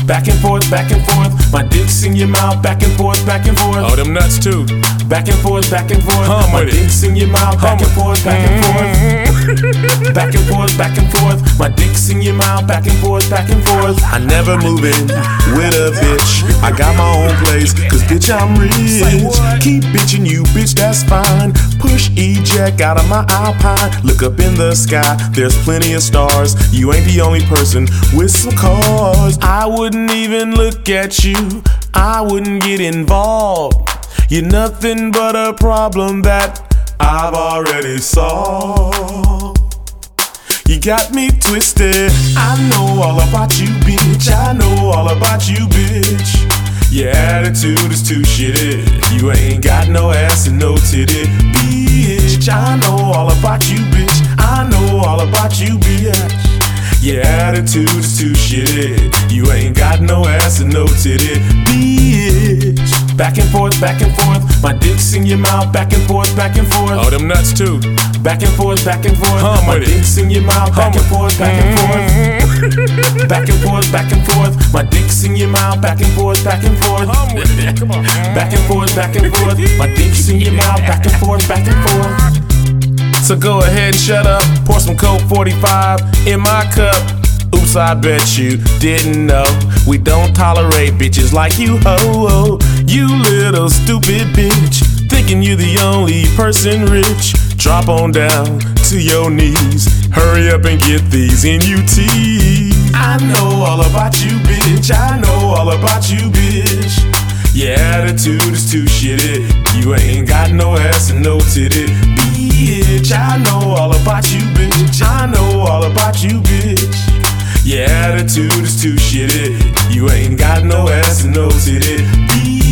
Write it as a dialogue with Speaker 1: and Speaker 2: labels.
Speaker 1: Back and forth, back and forth. My dick's in your mouth, back and forth, back and forth.
Speaker 2: Oh, them nuts too.
Speaker 1: Back and forth, back and forth. My
Speaker 2: with it.
Speaker 1: dick's in your mouth, back and forth, back and forth. Back and forth, back and forth. My dick's in your mouth, back and forth, back and forth.
Speaker 3: I never move in with a bitch. I got my own place, cause bitch I'm rich. Keep bitching you, bitch, that's fine. Push eject out of my Alpine. Look up in the sky, there's plenty of stars. You ain't the only person with some cars. I wouldn't even look at you, I wouldn't get involved. You're nothing but a problem that I've already solved. You got me twisted. I know all about you, bitch. I know all about you, bitch. Your attitude is too shitty. You ain't got no ass and no titty, bitch. I know all about you, bitch. I know all about you, bitch. Your attitude is too shitty. You ain't got no ass and no titty, bitch. Back and forth, back and forth. My dick's in your mouth, back and forth, back and forth.
Speaker 2: Oh, them nuts too.
Speaker 1: Back and forth, back and forth. My
Speaker 2: with it.
Speaker 1: dick's in your mouth, back and forth, back and forth. Back and forth, back and forth. My dick's in your mouth, back and forth, back and forth.
Speaker 2: Come on.
Speaker 1: Back and forth, back and forth. My dick's in your mouth, back and forth, back and forth.
Speaker 2: So go ahead and shut up. Pour some Coke 45 in my cup. Oops, I bet you didn't know we don't tolerate bitches like you, ho. You little stupid bitch, thinking you the only person rich. Drop on down to your knees. Hurry up and get these NUTs.
Speaker 1: I know all about you, bitch. I know all about you, bitch.
Speaker 3: Your attitude is too shitty. You ain't got no ass and no titty, bitch. I know all about you, bitch. I know all about you, bitch. Your attitude is too shitty. You ain't got no ass and no titty, bitch.